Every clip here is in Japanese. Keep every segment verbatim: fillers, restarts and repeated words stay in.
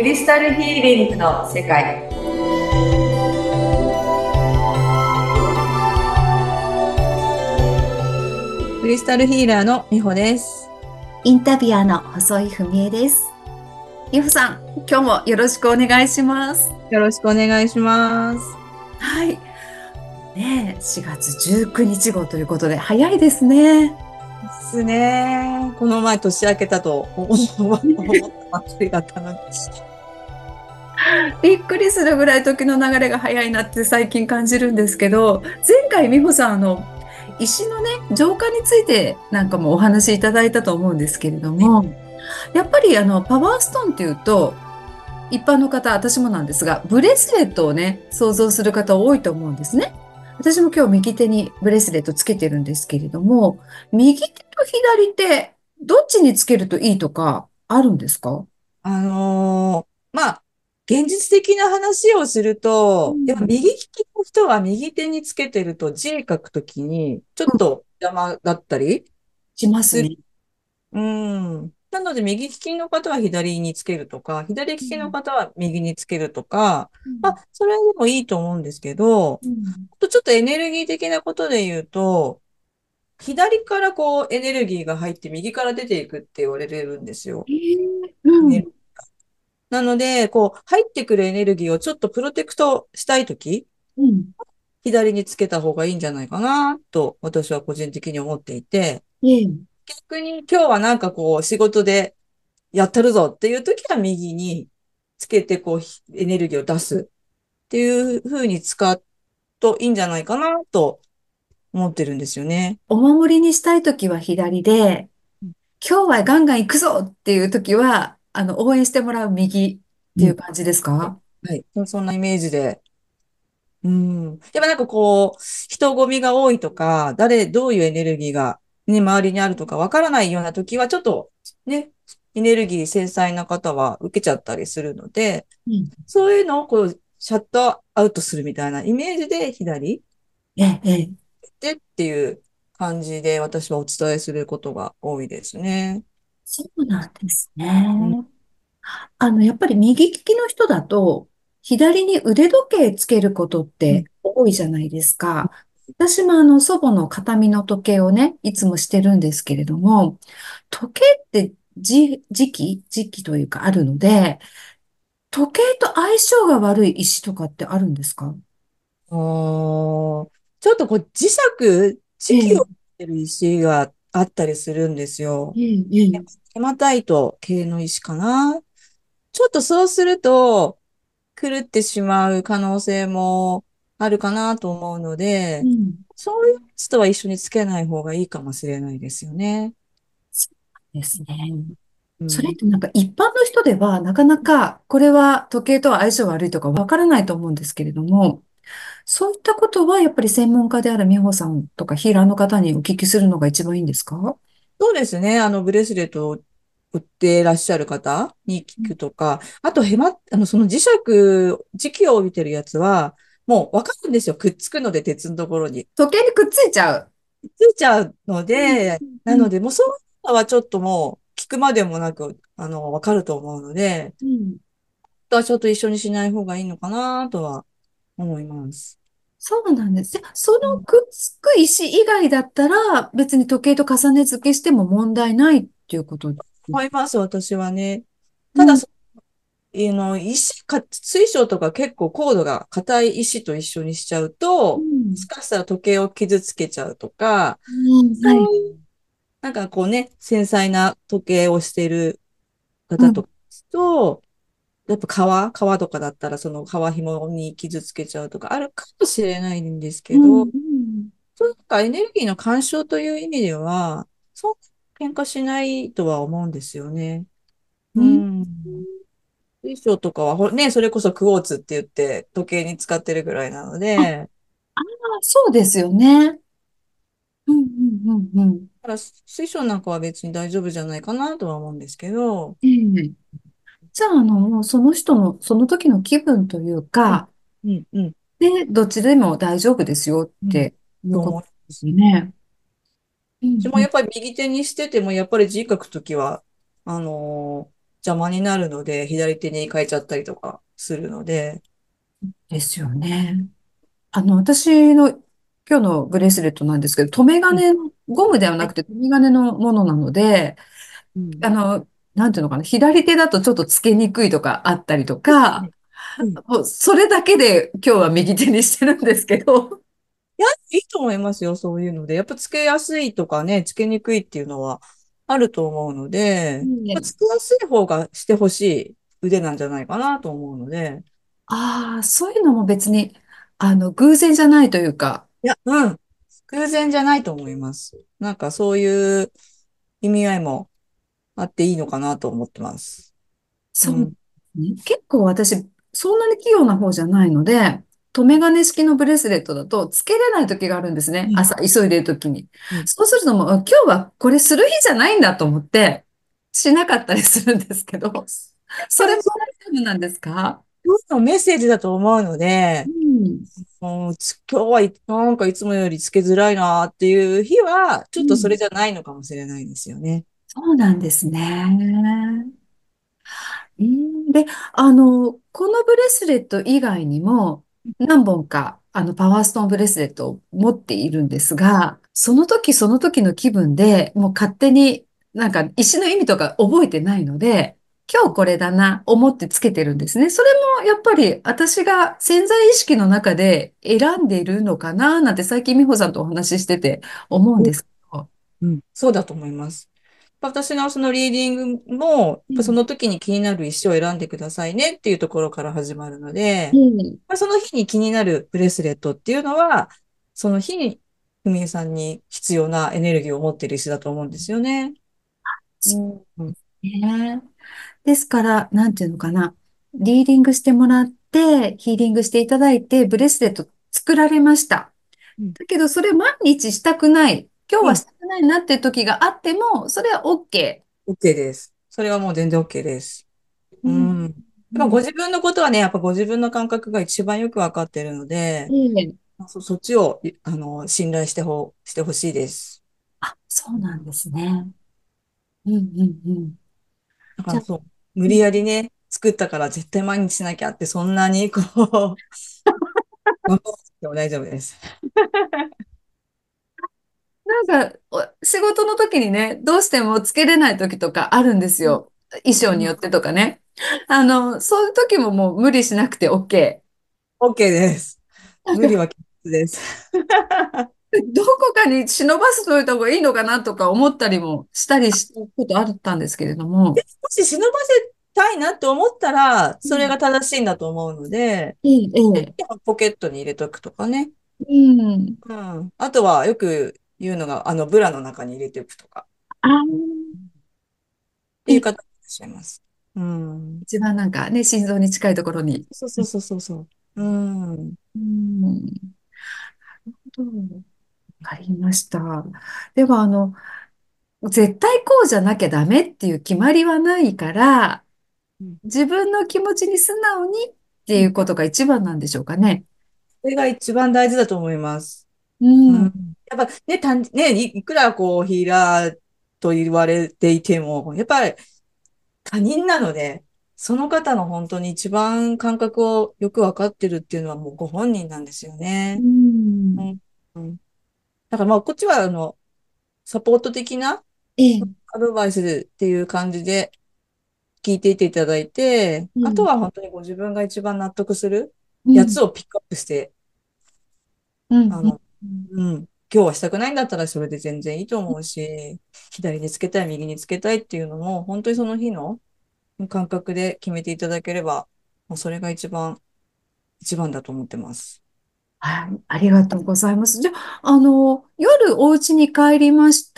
クリスタルヒーリングの世界。 クリスタルヒーラーのみほです。 インタビュアーの細井文江です。ゆふさん、今日もよろしくお願いします。 よろしくお願いします。 はい。ねえ、しがつじゅうくにち号ということで、早いですね。 ですね。この前年明けたと思思ったばっかりだったのに。 びっくりするぐらい時の流れが早いなって最近感じるんですけど、前回美穂さん、あの、石のね、浄化についてなんかもお話しいただいたと思うんですけれども、やっぱりあの、パワーストーンっていうと、一般の方、私もなんですが、ブレスレットをね、想像する方多いと思うんですね。私も今日右手にブレスレットつけてるんですけれども、右手と左手、どっちにつけるといいとか、あるんですか？ あのーまあ、現実的な話をすると、やっぱうん。 右利きの人は右手につけてると字書くときにちょっうん、 と邪魔だったりする。 しますね。 うん。なので、右利きの方は左につけるとか、左利きのうん。 方は右につけるとか、まあ、 うん。 それでもいいと思うんですけど、 うん。 あとちょっとエネルギー的なことで言うと、左からこうエネルギーが入って右から出ていくって言われるんですよ。 えー、うん。 ね。なので、こう入ってくるエネルギーをちょっとプロテクトしたいとき、 うん。 左につけた方がいいんじゃないかなと私は個人的に思っていて、 ええ。 逆に今日はなんかこう仕事でやったるぞっていうときは右につけてこうエネルギーを出すっていう風に使うといいんじゃないかなと思ってるんですよね。 お守りにしたいときは左で、今日はガンガン行くぞっていうときは、あの、応援してもらう右ってうん。 いう感じですか？ はい。そそんなイメージで。うん。やっぱなんかこう、人混みが多いとか、誰、どういうエネルギーがね、周りにあるとかわからないような時は、ちょっとね、エネルギー繊細な方は受けちゃったりするので、 うん。 そういうのをこう、シャットアウトするみたいなイメージで左ええ、ええ。 でっていう感じで私はお伝えすることが多いですね。 そうなんですうん。 ね。あの、やっぱり右利きの人だと、左に腕時計つけることっうん。 て多いじゃないですか。私もあの、祖母の形見の時計をね、いつもしてるんですけれども、時計ってじ、時期時期というかあるので、時計と相性が悪い石とかってあるんですか？ あーちょっとこう磁石、磁気を持っええ、 てる石があったりするんですよ。 ええ、ええ。 ヘマタイト系の石かな。ちょっとそうすると狂ってしまう可能性もあるかなと思うので、 うん。 そういうやつとは一緒につけない方がいいかもしれないですよね。 そうですね。 うん。 それってなんか一般の人ではなかなかこれは時計とは相性悪いとかわからないと思うんですけれども、そういったことはやっぱり専門家である美穂さんとかヒーラーの方にお聞きするのが一番いいんですか？ そうですね。あの、ブレスレットを売ってらっしゃる方に聞うん。 くとか、あと、ヘマ、あの、その磁石、磁気を帯びてるやつは、もうわかるんですよ。くっつくので、鉄のところに。 時計にくっついちゃう。 くっついちゃうのうん。 で、 うん。 なので、もうそういうのはちょっともう、聞くまでもなく、あの、わかると思うので、 うん。 とはちょっと一緒にしない方がいいのかなとは思います。 そうなんです。じゃあそのうん。 くっつく石以外だったら別に時計と重ね付けしても問題ないっていうことです。 思います、私はね。 うん。 ただ、そあの、石か、水晶とか結構硬度が硬い石と一緒にしちゃうと、もうん。 しかしたら時計を傷つけちゃうとか、 うん。はい。 そういう、なんかこうね、繊細な時計をしているうん。 方とかですと、やっぱ革、革とかだったらその革紐に傷つけちゃうとかあるかもしれないんですけど、 うん。うん。 そういうかエネルギーの干渉という意味では、そんなに喧嘩しないとは思うんですよね。ううん。 ん。水晶とかはほ、ね、それこそクォーツって言って時計に使ってるぐらいなのあ、 で、 あ、そうですよね。うん。うん。うん。うん。 だから水晶なんかは別に大丈夫じゃないかなとは思うんですけど、 ええ。じゃあ、あの、もうその人の、その時の気分といううん、 か、 うん、うん、 で、どっちでも大丈夫ですよっうん、 ていうとことで思います。 すよね。うん。うん。 私もやっぱり右手にしてても、やっぱり字書くときは、あのー邪魔になるので、左手に変えちゃったりとかするので、 ですよね。あの、私の今日のブレスレットなんですけど、留めうん、 金の、ゴムではなくて留め金のものなので、 うん、 あの、なんていうのかな、左手だとちょっとつけにくいとかあったりとか、 ね、うん。 もうそれだけで今日は右手にしてるんですけど。 いや、いいと思いますよ、そういうので。やっぱつけやすいとかね、つけにくいっていうのはあると思うので、まあ、 ね、 つけやすい方がしてほしい腕なんじゃないかなと思うので、 ああ、そういうのも別に、あの、偶然じゃないというか、 いや、うん、偶然じゃないと思います。なんかそういう意味合いもあっていいのかなと思ってます。うそうん。 ね。結構私、そんなに器用な方じゃないので、留め金式のブレスレットだと、つけれない時があるんですね。 うん。 朝、急いでる時に。 うん。 そうするともう、今日はこれする日じゃないんだと思って、しなかったりするんですけど、それもそ大丈夫なんですか？ ういうのメッセージだと思うのうで、 ん。 もうつ今日はいなんかいつもよりつけづらいなっていう日は、ちょっとそうん。 れじゃないのかもしれないですよね。 そうなんですね。うんで、あの、このブレスレット以外にも何本かあのパワーストーンブレスレットを持っているんですが、その時その時の気分でもう勝手になんか石の意味とか覚えてないので、今日これだな、思ってつけてるんですね。それもやっぱり私が潜在意識の中で選んでいるのかななんて最近美穂さんとお話ししてて思うんですけど。 うん、そうだと思います。私のそのリーディングも、やっぱそうん。 の時に気になる石を選んでくださいねっていうところから始まるので、 うん。 まあ、その日に気になるブレスレットっていうのは、その日にふみえさんに必要なエネルギーを持っている石だと思うんですよね。うん。うん。 ね。ですから、なんていうのかな。リーディングしてもらって、ヒーリングしていただいて、ブレスレット作られました。 うん。 だけど、それ毎日したくない。今日うん。 はしたくないなっていう時があっても、それは OK。 OK です。それはもう全然 OK です。 うん。 うん。やっぱごうん。 自分のことはね、やっぱご自分の感覚が一番よくわかっているので、 ええ。 そ、そっちを、いあの、信頼してほ、してほしいです。 あ、そうなんですね。うんうんうん。じゃあ、 だからそう、無理うん、 やりね、作ったから絶対毎日しなきゃって、そんなにこう、頑張らなくても大丈夫です。 なんか、お仕事の時にね、どうしてもつけれない時とかあるんですうん。 よ。衣装によってとかね。あの、そういう時ももう無理しなくて OK。 OK です。 なんか無理は禁物です。 どこかに忍ばせといた方がいいのかなとか思ったりもしたりしたことあったんですけれども。 もし忍ばせたいなって思ったら、 うん。 それが正しいんだと思うので、 ええ、えで、 え。 ポケットに入れとくとかね。 うん。 うん。あとはよく言うのが、あの、ブラの中に入れておくとかああ、 っていういい。 方いらっしゃいます。うん。 一番なんかね、心臓に近いところに。 そうそうそうそうそう。うん。 うん。どうわかりました。では、あの、絶対こうじゃなきゃダメっていう決まりはないから、 うん。 自分の気持ちに素直にっていうことが一番なんでしょうかね。 それが一番大事だと思います。 ううん。 ん。 やっぱね、単ね、いいくらこうヒーラーと言われていても、やっぱり他人なので、その方の本当に一番感覚をよくわかってるっていうのはもうご本人なんですようね。うん。 ん。うん。だからまあこっちはあの、サポート的なええ。 アドバイスっていう感じで聞いていていただいて、 うん。 あとは本当にご自分が一番納得するうん。 やつをピックアップして、 うん。 あの、 うん。 うん、今日はしたくないんだったらそれで全然いいと思うし、左につけたい、右につけたいっていうのも、本当にその日の感覚で決めていただければ、もうそれが一番、一番だと思ってます。 はい、ありがとうございます。じゃあ、あの、夜お家に帰りました。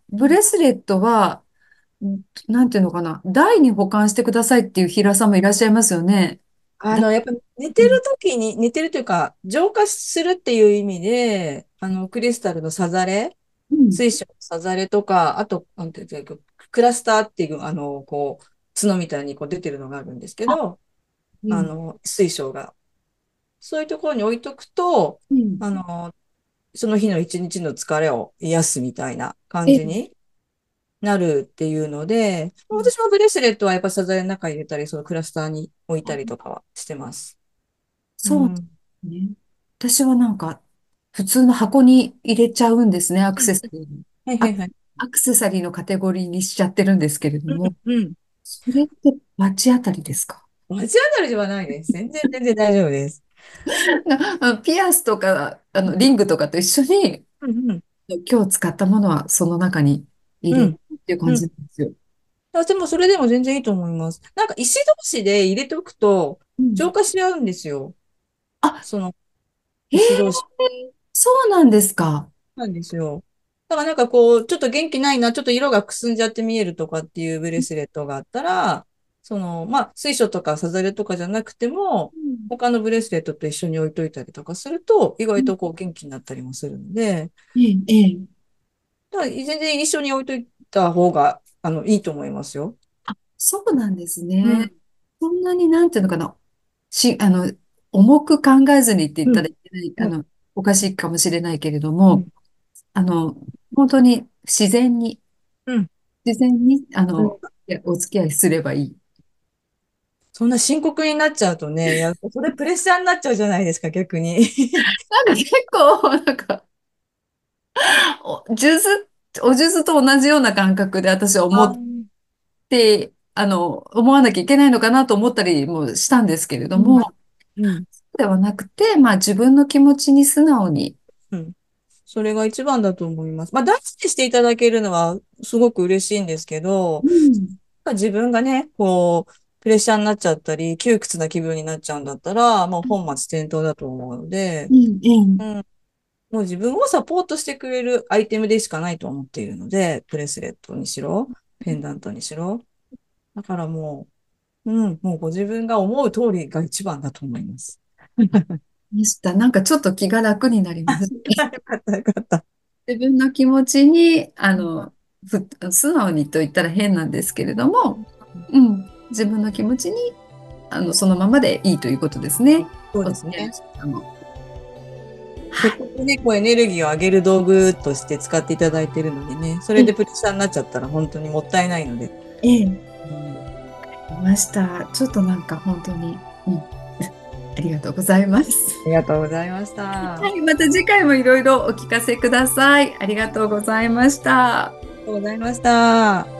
ブレスレットは、んなんていうのかな、台に保管してくださいっていう平さんもいらっしゃいますよね。だ、 あの、やっぱ寝てる時に、寝てるというか、浄化するっていう意味で、あの、クリスタルのさざれ、 うん。 水晶のさざれとか、あと、なんていうか、クラスターっていう、あの、こう、角みたいにこう出てるのがあるんですけあ、 ど、 うん。 あの、水晶が。そういうところに置いとくと、 うん。 あの、その日の一日の疲れを癒すみたいな感え、 じに。 なるっていうので、私もブレスレットはやっぱサザエの中に入れたり、そのクラスターに置いたりとかはしてます。うそうん。 ね。私はなんか、普通の箱に入れちゃうんですね、アクセサリーに。アク、 はいはいはい。 アクセサリーのカテゴリーにしちゃってるんですけれども、 うん。 それって罰当たりですか？ 間違い当たりではないです。全然全然大丈夫です。 あのピアスとか、あの、リングとかと一緒に、 うんうん。 今日使ったものはその中に入れるうん。 っていう感うん。 じなんですよ。 あ、でもそれでも全然いいと思います。なんか石同士で入れておくとうん。 浄化し合うんですよ。 あ、 そのえー、 石同士そうなんですか。 なんですよ。だからなんかこう、ちょっと元気ないな、ちょっと色がくすんじゃって見えるとかっていうブレスレットがあったら、その、まあ、水晶とかサザエとかじゃなくても、 うん他のブレスレットと一緒に置いといたりとかすると、意外とこう元気になったりもするので、 ええ、ええ。 だから全然一緒に置いといた方が、あの、いいと思いますよ。 そうなんですうん。 ね。そんなになんていうのかな。し、あの、重く考えずにって言っうん。 たらいけない、 うん。 あの、おかしいかもしれないけれどうん。 も、あの、本当に自然に、 うん。 自然に、あうん。 の、いやお付き合いすればいい。 そんな深刻になっちゃうとね、いや、それプレッシャーになっちゃうじゃないですか、逆に。 なんか結構、なんか、お、数珠、お数珠と同じような感覚で私は思っあーて、あの、思わなきゃいけないのかなと思ったりもしたんですけれどうん。 も、 うん。 そうではなくて、まあ自分の気持ちに素直に、 うん。それが一番だと思います。まあ、大事にしていただけるのはすごく嬉しいんですけど、 うん、 自分がね、こう、プレッシャーになっちゃったり、窮屈な気分になっちゃうんだったら、もう本末転倒だと思うので、 うん、うん。 うん、もう自分をサポートしてくれるアイテムでしかないと思っているので、ブレスレットにしろ、ペンダントにしろ。だからもう、うん、もうご自分が思う通りが一番だと思います。 でした。なんかちょっと気が楽になります。 よかった、よかった。 自分の気持ちに、あの、ふ、素直にと言ったら変なんですけれども、うん、自分の気持ちに、あの、そのままでいいということですね。 そうお付き合いのですね。 仕方も。はい。 せっかくね、こうエネルギーを上げる道具として使っていただいているのにね、それでプレッシャーになっちゃったら本当にもったいないので。 ええ、 うん、 いました。ちょっとなんか本当に、うん、ありがとうございます。 ありがとうございました。あはい、また次回もいろいろお聞かせください。ありがとうございました。 りがとうございました。